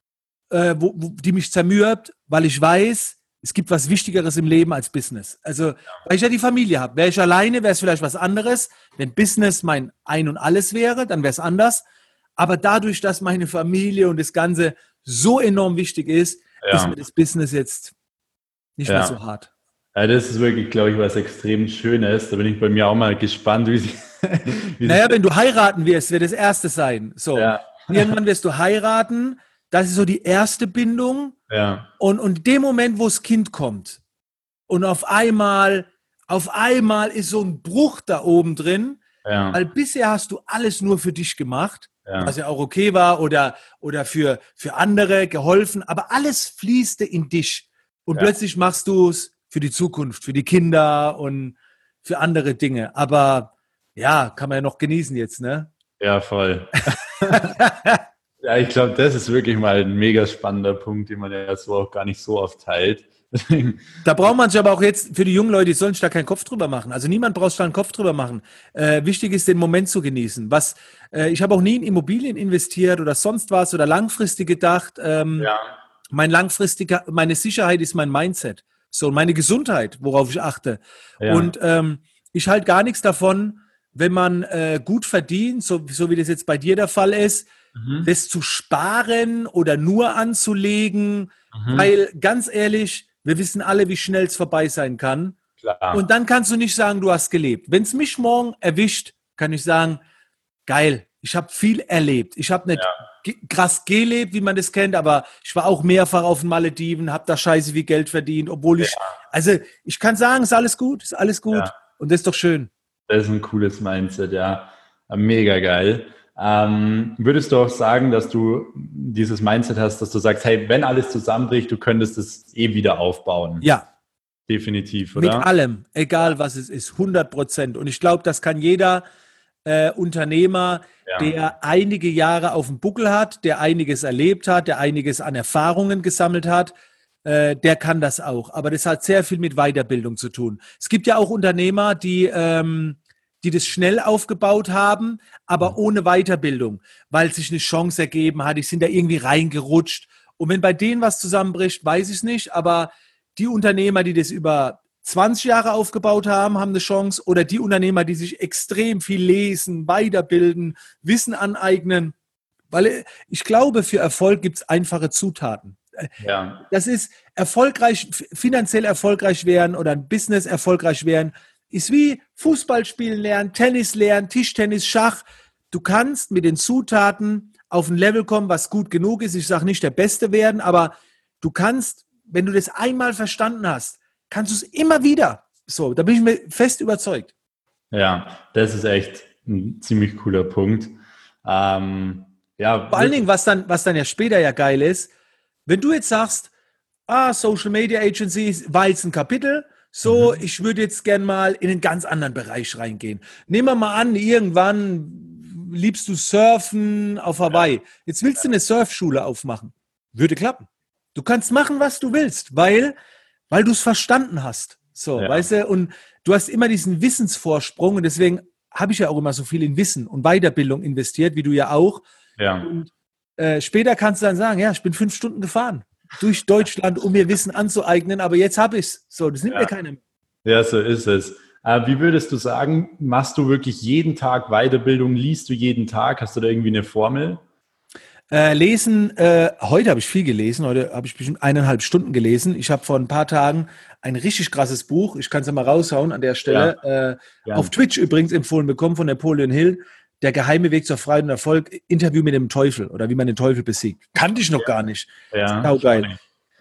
die mich zermürbt, weil ich weiß, es gibt was Wichtigeres im Leben als Business. Also, weil ich ja die Familie habe. Wäre ich alleine, wäre es vielleicht was anderes. Wenn Business mein Ein und Alles wäre, dann wäre es anders. Aber dadurch, dass meine Familie und das Ganze so enorm wichtig ist, ist mir das Business jetzt nicht mehr so hart. Ja, das ist wirklich, glaube ich, was extrem Schönes. Da bin ich bei mir auch mal gespannt, naja, wenn du heiraten wirst, wird das Erste sein. So, irgendwann wirst du heiraten. Das ist so die erste Bindung. Und in dem Moment, wo das Kind kommt und auf einmal ist so ein Bruch da oben drin, weil bisher hast du alles nur für dich gemacht, was ja auch okay war oder für andere geholfen, aber alles fließte in dich und plötzlich machst du es für die Zukunft, für die Kinder und für andere Dinge. Aber ja, kann man ja noch genießen jetzt, ne? Ja, voll. Ja, ich glaube, das ist wirklich mal ein mega spannender Punkt, den man ja so auch gar nicht so oft teilt. Da braucht man sich aber auch jetzt, für die jungen Leute, die sollen sich da keinen Kopf drüber machen. Also niemand braucht sich da einen Kopf drüber machen. Wichtig ist, den Moment zu genießen. Ich habe auch nie in Immobilien investiert oder sonst was oder langfristig gedacht. Meine Sicherheit ist mein Mindset. So, meine Gesundheit, worauf ich achte. Und ich halte gar nichts davon, wenn man gut verdient, so wie das jetzt bei dir der Fall ist, das zu sparen oder nur anzulegen, weil ganz ehrlich, wir wissen alle, wie schnell es vorbei sein kann. Klar. Und dann kannst du nicht sagen, du hast gelebt. Wenn es mich morgen erwischt, kann ich sagen, geil, ich habe viel erlebt. Ich habe nicht krass gelebt, wie man das kennt, aber ich war auch mehrfach auf den Malediven, habe da scheiße viel Geld verdient, obwohl also ich kann sagen, ist alles gut und das ist doch schön. Das ist ein cooles Mindset, mega geil. Würdest du auch sagen, dass du dieses Mindset hast, dass du sagst, hey, wenn alles zusammenbricht, du könntest es wieder aufbauen? Ja. Definitiv, oder? Mit allem, egal was es ist, 100%. Und ich glaube, das kann jeder Unternehmer, der einige Jahre auf dem Buckel hat, der einiges erlebt hat, der einiges an Erfahrungen gesammelt hat, der kann das auch. Aber das hat sehr viel mit Weiterbildung zu tun. Es gibt ja auch Unternehmer, die das schnell aufgebaut haben, aber ohne Weiterbildung, weil sich eine Chance ergeben hat, die sind da irgendwie reingerutscht. Und wenn bei denen was zusammenbricht, weiß ich es nicht, aber die Unternehmer, die das über 20 Jahre aufgebaut haben, haben eine Chance, oder die Unternehmer, die sich extrem viel lesen, weiterbilden, Wissen aneignen, weil ich glaube, für Erfolg gibt es einfache Zutaten. Ja. Das ist erfolgreich, finanziell erfolgreich werden oder ein Business erfolgreich werden, ist wie Fußball spielen lernen, Tennis lernen, Tischtennis, Schach. Du kannst mit den Zutaten auf ein Level kommen, was gut genug ist. Ich sage nicht der Beste werden, aber du kannst, wenn du das einmal verstanden hast, kannst du es immer wieder. So, da bin ich mir fest überzeugt. Ja, das ist echt ein ziemlich cooler Punkt. Ja, Vor allen Dingen, was dann ja später ja geil ist, wenn du jetzt sagst, Social Media Agency war jetzt ein Kapitel, so, ich würde jetzt gern mal in einen ganz anderen Bereich reingehen. Nehmen wir mal an, irgendwann liebst du Surfen auf Hawaii. Jetzt willst du eine Surfschule aufmachen. Würde klappen. Du kannst machen, was du willst, weil du es verstanden hast. So, weißt du, und du hast immer diesen Wissensvorsprung und deswegen habe ich ja auch immer so viel in Wissen und Weiterbildung investiert, wie du ja auch. Ja. Und später kannst du dann sagen, ja, ich bin 5 Stunden gefahren durch Deutschland, um mir Wissen anzueignen, aber jetzt habe ich es. So, das nimmt mir keiner. Ja, so ist es. Wie würdest du sagen, machst du wirklich jeden Tag Weiterbildung? Liest du jeden Tag? Hast du da irgendwie eine Formel? Lesen, heute habe ich viel gelesen, heute habe ich bestimmt 1,5 Stunden gelesen. Ich habe vor ein paar Tagen ein richtig krasses Buch, ich kann es ja mal raushauen an der Stelle, auf Twitch übrigens empfohlen bekommen von Napoleon Hill, Der geheime Weg zur Freiheit und Erfolg, Interview mit dem Teufel oder wie man den Teufel besiegt. Kannte ich noch gar nicht. Ja, geil.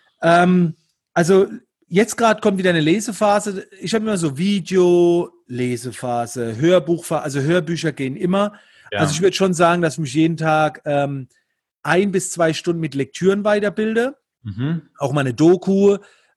Also jetzt gerade kommt wieder eine Lesephase. Ich habe immer so Video-Lesephase, Hörbuchphase, also Hörbücher gehen immer. Ja. Also ich würde schon sagen, dass ich mich jeden Tag 1 bis 2 Stunden mit Lektüren weiterbilde. Auch mal eine Doku.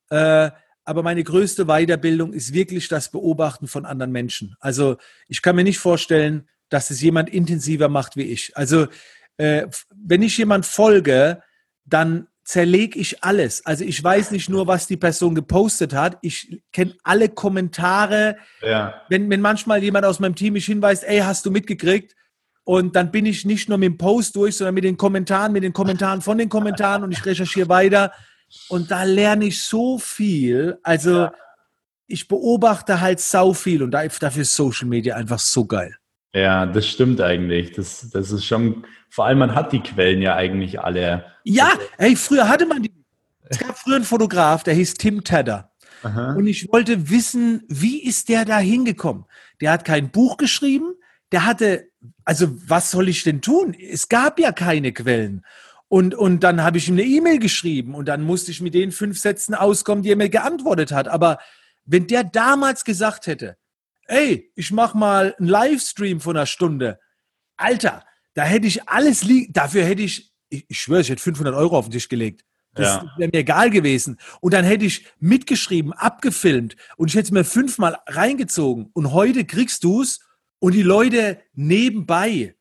Aber meine größte Weiterbildung ist wirklich das Beobachten von anderen Menschen. Also ich kann mir nicht vorstellen, dass es jemand intensiver macht wie ich. Also wenn ich jemand folge, dann zerlege ich alles. Also ich weiß nicht nur, was die Person gepostet hat. Ich kenne alle Kommentare. Ja. Wenn manchmal jemand aus meinem Team mich hinweist, ey, hast du mitgekriegt? Und dann bin ich nicht nur mit dem Post durch, sondern mit den Kommentaren von den Kommentaren und ich recherchiere weiter. Und da lerne ich so viel. Also ich beobachte halt sau viel und dafür ist Social Media einfach so geil. Ja, das stimmt eigentlich. Das ist schon, vor allem man hat die Quellen ja eigentlich alle. Ja, ey, früher hatte man die. Es gab früher einen Fotograf, der hieß Tim Tadder. Aha. Und ich wollte wissen, wie ist der da hingekommen? Der hat kein Buch geschrieben, der hatte, also was soll ich denn tun? Es gab ja keine Quellen. Und dann habe ich ihm eine E-Mail geschrieben und dann musste ich mit den 5 Sätzen auskommen, die er mir geantwortet hat. Aber wenn der damals gesagt hätte, ey, ich mache mal einen Livestream von 1 Stunde, Alter, da hätte ich alles dafür hätte ich schwöre, ich hätte 500 € auf den Tisch gelegt. Das wäre mir egal gewesen. Und dann hätte ich mitgeschrieben, abgefilmt und ich hätte es mir 5-mal reingezogen. Und heute kriegst du es und die Leute nebenbei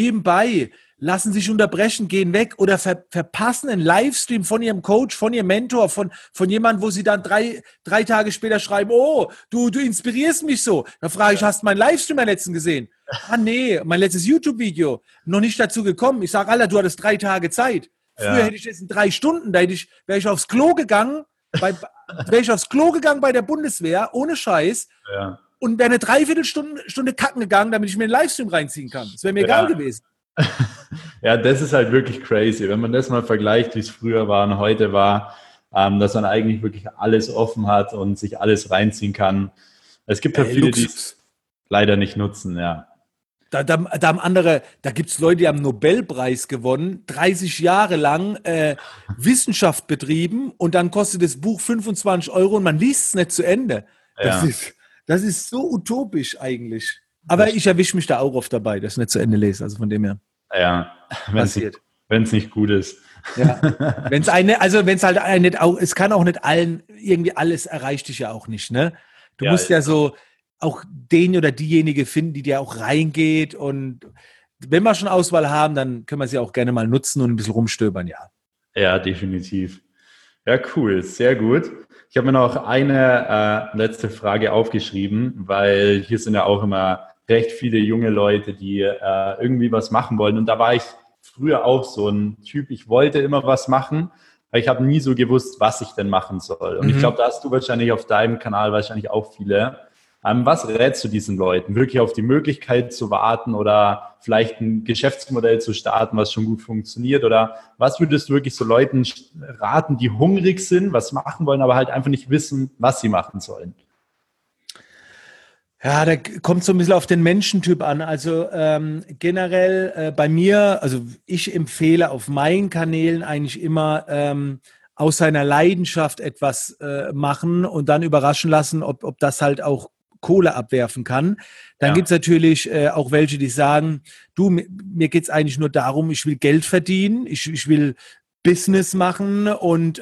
lassen sich unterbrechen, gehen weg oder verpassen einen Livestream von ihrem Coach, von ihrem Mentor, von jemandem, wo sie dann 3 Tage später schreiben, oh, du inspirierst mich so. Da frage ich, hast du meinen Livestream am letzten gesehen? Nee, mein letztes YouTube-Video. Noch nicht dazu gekommen. Ich sage, Alter, du hattest 3 Tage Zeit. Früher hätte ich jetzt in 3 Stunden, wäre ich aufs Klo gegangen, bei der Bundeswehr, ohne Scheiß. Ja. Und wäre eine Dreiviertelstunde kacken gegangen, damit ich mir einen Livestream reinziehen kann. Das wäre mir egal gewesen. Ja, das ist halt wirklich crazy. Wenn man das mal vergleicht, wie es früher war und heute war, dass man eigentlich wirklich alles offen hat und sich alles reinziehen kann. Es gibt ja viele, die es leider nicht nutzen, ja. Da haben andere, da gibt es Leute, die haben Nobelpreis gewonnen, 30 Jahre lang Wissenschaft betrieben und dann kostet das Buch 25 € und man liest es nicht zu Ende. Das ist so utopisch eigentlich. Aber ich erwische mich da auch oft dabei, dass ich nicht zu Ende lese, also von dem her. Ja, wenn es nicht gut ist. Ja, es kann auch nicht allen, irgendwie alles erreicht dich ja auch nicht, ne? Du musst ja so auch den oder diejenige finden, die dir auch reingeht und wenn wir schon Auswahl haben, dann können wir sie auch gerne mal nutzen und ein bisschen rumstöbern, ja. Ja, definitiv. Ja, cool, sehr gut. Ich habe mir noch eine letzte Frage aufgeschrieben, weil hier sind ja auch immer recht viele junge Leute, die irgendwie was machen wollen. Und da war ich früher auch so ein Typ, ich wollte immer was machen, aber ich habe nie so gewusst, was ich denn machen soll. Und ich glaube, da hast du wahrscheinlich auf deinem Kanal wahrscheinlich auch viele. Was rätst du diesen Leuten? Wirklich auf die Möglichkeit zu warten oder vielleicht ein Geschäftsmodell zu starten, was schon gut funktioniert? Oder was würdest du wirklich so Leuten raten, die hungrig sind, was machen wollen, aber halt einfach nicht wissen, was sie machen sollen? Ja, da kommt so ein bisschen auf den Menschentyp an. Also generell bei mir, also ich empfehle auf meinen Kanälen eigentlich immer aus seiner Leidenschaft etwas machen und dann überraschen lassen, ob das halt auch Kohle abwerfen kann. Dann gibt es Ja, natürlich auch welche, die sagen, du, mir geht es eigentlich nur darum, ich will Geld verdienen, ich will Business machen und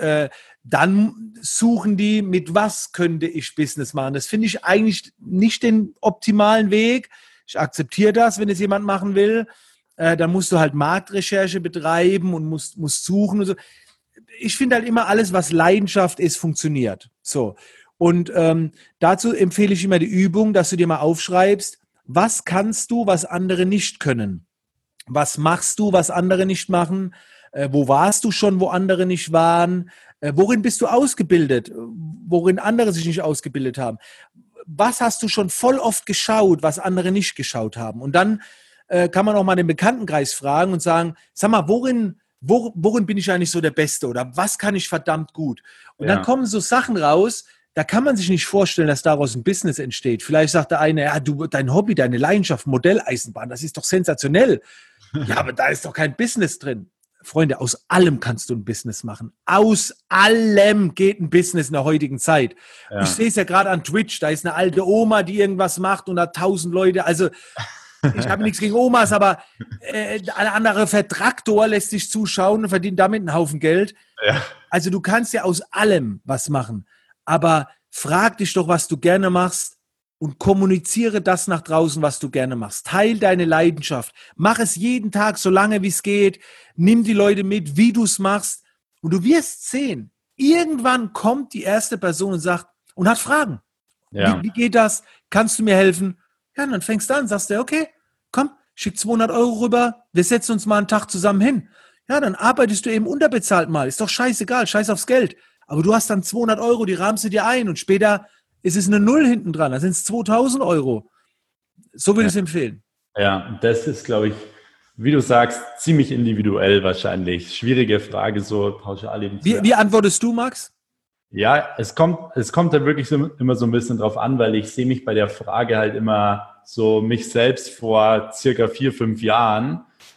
dann suchen die, mit was könnte ich Business machen. Das finde ich eigentlich nicht den optimalen Weg. Ich akzeptiere das, wenn es jemand machen will. Dann musst du halt Marktrecherche betreiben und musst suchen und so. Ich finde halt immer alles, was Leidenschaft ist, funktioniert. So. Und dazu empfehle ich immer die Übung, dass du dir mal aufschreibst, was kannst du, was andere nicht können? Was machst du, was andere nicht machen? Wo warst du schon, wo andere nicht waren? Worin bist du ausgebildet? Worin andere sich nicht ausgebildet haben? Was hast du schon voll oft geschaut, was andere nicht geschaut haben? Und dann kann man auch mal den Bekanntenkreis fragen und sagen, sag mal, worin bin ich eigentlich so der Beste oder was kann ich verdammt gut? Und dann ja, kommen so Sachen raus, da kann man sich nicht vorstellen, dass daraus ein Business entsteht. Vielleicht sagt der eine, ja, du, dein Hobby, deine Leidenschaft, Modelleisenbahn, das ist doch sensationell. Ja, aber da ist doch kein Business drin. Freunde, aus allem kannst du ein Business machen. Aus allem geht ein Business in der heutigen Zeit. Ich ja, sehe es ja gerade an Twitch, da ist eine alte Oma, die irgendwas macht und hat 1000 Leute. Also ich habe nichts gegen Omas, aber ein anderer Vertraktor lässt sich zuschauen und verdient damit einen Haufen Geld. ja, Also du kannst ja aus allem was machen. Aber frag dich doch, was du gerne machst und kommuniziere das nach draußen, was du gerne machst. Teil deine Leidenschaft. Mach es jeden Tag, so lange wie es geht. Nimm die Leute mit, wie du es machst. Und du wirst sehen, irgendwann kommt die erste Person und sagt und hat Fragen. Wie ja, geht das? Kannst du mir helfen? Ja, dann fängst du an, sagst du, okay, komm, schick 200 € rüber, wir setzen uns mal einen Tag zusammen hin. Ja, dann arbeitest du eben unterbezahlt mal. Ist doch scheißegal, scheiß aufs Geld. Aber du hast dann 200 €, die rahmst du dir ein und später ist es eine Null hinten dran, da sind es 2000 €. So würde ja. ich es empfehlen. Ja, das ist, glaube ich, wie du sagst, ziemlich individuell wahrscheinlich. Schwierige Frage, so pauschal eben zu Wie antwortest du, Max? Ja, es kommt da wirklich so, immer so ein bisschen drauf an, weil ich sehe mich bei der Frage halt immer so mich selbst vor circa 4, 5 Jahren.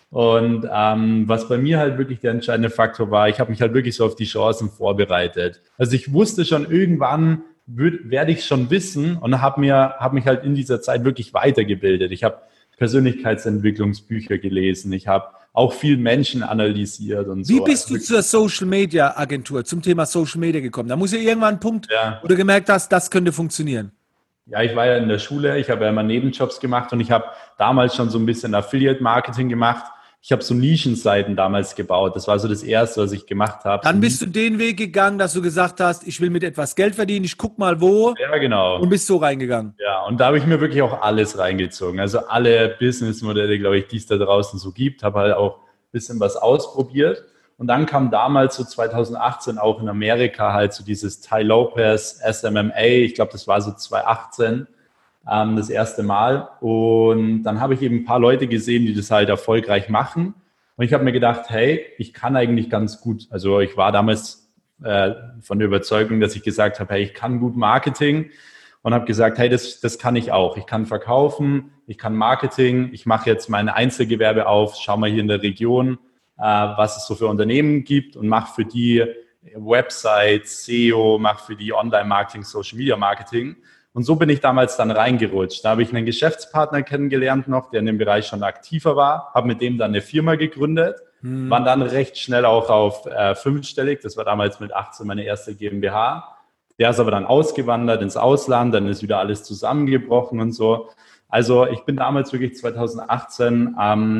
Und was bei mir halt wirklich der entscheidende Faktor war, ich habe mich halt wirklich so auf die Chancen vorbereitet. Also ich wusste schon, irgendwann werde ich schon wissen und hab mich halt in dieser Zeit wirklich weitergebildet. Ich habe Persönlichkeitsentwicklungsbücher gelesen, ich habe auch viel Menschen analysiert und Wie so. bist Also du wirklich, zur Social Media Agentur, zum Thema Social Media gekommen? Da muss ja irgendwann ein Punkt, wo ja. du gemerkt hast, das könnte funktionieren. Ja, ich war ja in der Schule, ich habe ja immer Nebenjobs gemacht und ich habe damals schon so ein bisschen Affiliate-Marketing gemacht. Ich habe so Nischenseiten damals gebaut. Das war so das Erste, was ich gemacht habe. So Dann bist du den Weg gegangen, dass du gesagt hast, ich will mit etwas Geld verdienen, ich guck mal wo ja, und genau. bist so reingegangen. Ja, und da habe ich mir wirklich auch alles reingezogen. Also alle Businessmodelle, glaube ich, die es da draußen so gibt, habe halt auch ein bisschen was ausprobiert. Und dann kam damals so 2018 auch in Amerika halt so dieses Ty Lopez SMMA. Ich glaube, das war so 2018 das erste Mal. Und dann habe ich eben ein paar Leute gesehen, die das halt erfolgreich machen. Und ich habe mir gedacht, hey, ich kann eigentlich ganz gut. Also ich war damals von der Überzeugung, dass ich gesagt habe, hey, ich kann gut Marketing und habe gesagt, hey, das kann ich auch. Ich kann verkaufen, ich kann Marketing, ich mache jetzt mein Einzelgewerbe auf, schau mal hier in der Region, was es so für Unternehmen gibt und mache für die Websites, SEO, mache für die Online-Marketing, Social-Media-Marketing. Und so bin ich damals dann reingerutscht. Da habe ich einen Geschäftspartner kennengelernt noch, der in dem Bereich schon aktiver war, habe mit dem dann eine Firma gegründet, Hm. waren dann recht schnell auch auf fünfstellig. Das war damals mit 18 meine erste GmbH. Der ist aber dann ausgewandert ins Ausland, dann ist wieder alles zusammengebrochen und so. Also ich bin damals wirklich 2018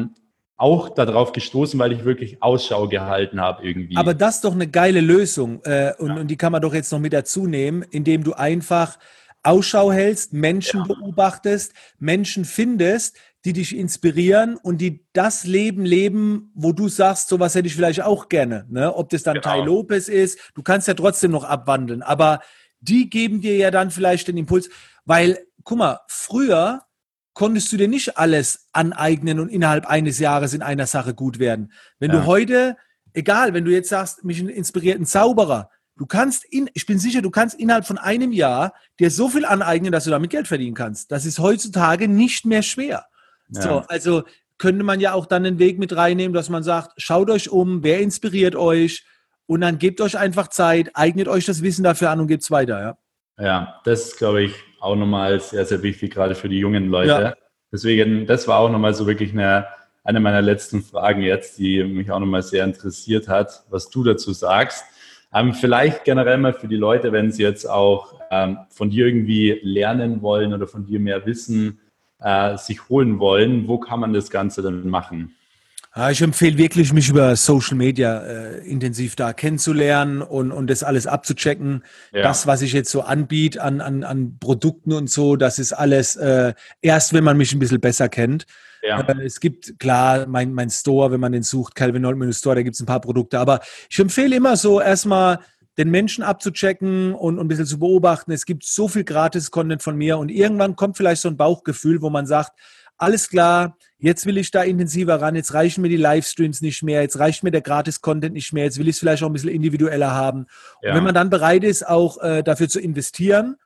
auch darauf gestoßen, weil ich wirklich Ausschau gehalten habe Aber irgendwie. das ist doch eine geile Lösung und die kann man doch jetzt noch mit dazu nehmen, indem du einfach Ausschau hältst, Menschen Ja, beobachtest, Menschen findest, die dich inspirieren und die das Leben leben, wo du sagst, sowas hätte ich vielleicht auch gerne. Ne? Ob das dann Tai genau. Lopez ist, du kannst ja trotzdem noch abwandeln, aber die geben dir ja dann vielleicht den Impuls, weil, guck mal, früher konntest du dir nicht alles aneignen und innerhalb eines Jahres in einer Sache gut werden. Wenn du Ja, heute, egal, wenn du jetzt sagst, mich inspiriert ein Zauberer, ich bin sicher, du kannst innerhalb von einem Jahr dir so viel aneignen, dass du damit Geld verdienen kannst. Das ist heutzutage nicht mehr schwer. Ja. So, also könnte man ja auch dann den Weg mit reinnehmen, dass man sagt, schaut euch um, wer inspiriert euch und dann gebt euch einfach Zeit, eignet euch das Wissen dafür an und gebt es weiter. Ja, ja, das ist, glaube ich, auch nochmal sehr, sehr wichtig, gerade für die jungen Leute. Ja. Deswegen, das war auch nochmal so wirklich eine meiner letzten Fragen jetzt, die mich auch nochmal sehr interessiert hat, was du dazu sagst. Vielleicht generell mal für die Leute, wenn sie jetzt auch von dir irgendwie lernen wollen oder von dir mehr Wissen sich holen wollen, wo kann man das Ganze dann machen? Ich empfehle wirklich, mich über Social Media intensiv da kennenzulernen und das alles abzuchecken. Ja. Das, was ich jetzt so anbiete an Produkten und so, das ist alles erst, wenn man mich ein bisschen besser kennt. Ja. Es gibt, klar, mein Store, wenn man den sucht, Calvin Holtman Store, da gibt es ein paar Produkte. Aber ich empfehle immer so erstmal den Menschen abzuchecken und ein bisschen zu beobachten. Es gibt so viel Gratis-Content von mir und irgendwann kommt vielleicht so ein Bauchgefühl, wo man sagt, alles klar, jetzt will ich da intensiver ran, jetzt reichen mir die Livestreams nicht mehr, jetzt reicht mir der Gratis-Content nicht mehr, jetzt will ich es vielleicht auch ein bisschen individueller haben. Ja. Und wenn man dann bereit ist, auch dafür zu investieren,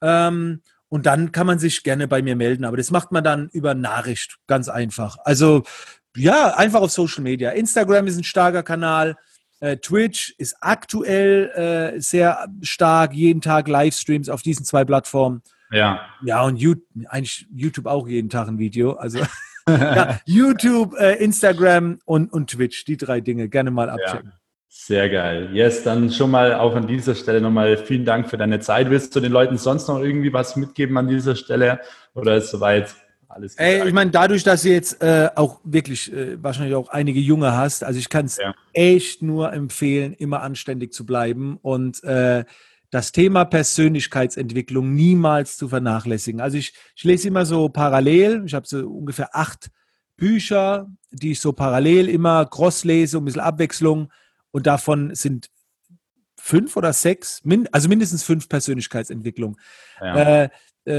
und dann kann man sich gerne bei mir melden. Aber das macht man dann über Nachricht, ganz einfach. Also ja, einfach auf Social Media. Instagram ist ein starker Kanal. Twitch ist aktuell sehr stark. Jeden Tag Livestreams auf diesen 2 Plattformen. Ja. Ja, und eigentlich YouTube auch jeden Tag ein Video. Also ja, YouTube, Instagram und Twitch, die 3 Dinge gerne mal abchecken. Ja. Sehr geil. Yes, dann schon mal auch an dieser Stelle nochmal vielen Dank für deine Zeit. Willst du den Leuten sonst noch irgendwie was mitgeben an dieser Stelle? Oder ist soweit alles gesagt? Ich meine, dadurch, dass du jetzt auch wirklich wahrscheinlich auch einige Junge hast, also ich kann es echt nur empfehlen, immer anständig zu bleiben und das Thema Persönlichkeitsentwicklung niemals zu vernachlässigen. Also ich lese immer so parallel, ich habe so ungefähr 8 Bücher, die ich so parallel immer cross lese, ein bisschen Abwechslung. Und davon sind 5 oder 6, also mindestens 5 Persönlichkeitsentwicklung. Ja.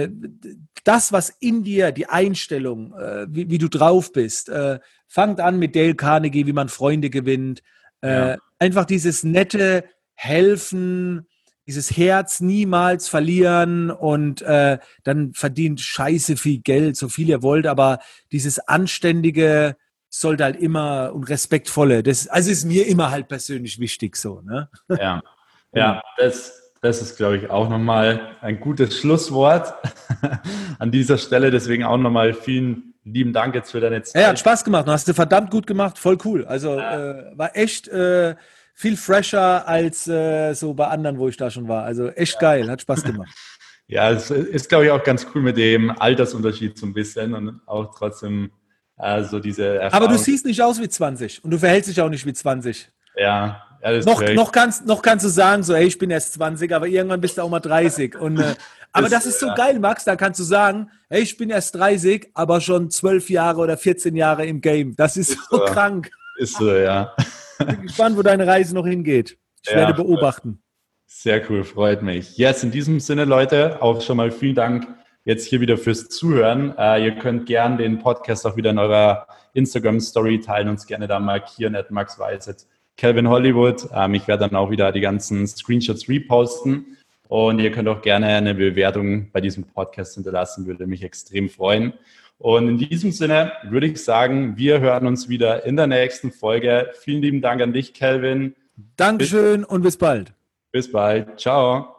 Das, was in dir, die Einstellung, wie du drauf bist, fangt an mit Dale Carnegie, wie man Freunde gewinnt. Einfach dieses nette Helfen, dieses Herz niemals verlieren und dann verdient scheiße viel Geld, so viel ihr wollt, aber dieses anständige sollte halt immer und respektvolle, also ist mir immer halt persönlich wichtig so, ne? Ja, das ist, glaube ich, auch nochmal ein gutes Schlusswort an dieser Stelle. Deswegen auch nochmal vielen lieben Dank jetzt für deine Zeit. Ja, hat Spaß gemacht. Du hast du verdammt gut gemacht, voll cool. Also war echt viel fresher als so bei anderen, wo ich da schon war. Also echt geil, hat Spaß gemacht. Ja, es ist, glaube ich, auch ganz cool mit dem Altersunterschied so ein bisschen und auch trotzdem so diese Erfahrung. Aber du siehst nicht aus wie 20 und du verhältst dich auch nicht wie 20. Ja, das noch kannst du sagen, so, hey, ich bin erst 20, aber irgendwann bist du auch mal 30. Und, aber das ist so geil, Max, da kannst du sagen, hey, ich bin erst 30, aber schon 12 Jahre oder 14 Jahre im Game. Das ist so krank. Ist so, ja. Ich bin gespannt, wo deine Reise noch hingeht. Ich werde beobachten. Sehr cool, freut mich. Yes, in diesem Sinne, Leute, auch schon mal vielen Dank jetzt hier wieder fürs Zuhören. Ihr könnt gern den Podcast auch wieder in eurer Instagram-Story teilen, uns gerne da markieren, @maxweis, Calvin Hollywood. Ich werde dann auch wieder die ganzen Screenshots reposten und ihr könnt auch gerne eine Bewertung bei diesem Podcast hinterlassen, würde mich extrem freuen. Und in diesem Sinne würde ich sagen, wir hören uns wieder in der nächsten Folge. Vielen lieben Dank an dich, Calvin. Dankeschön und bis bald. Bis bald. Ciao.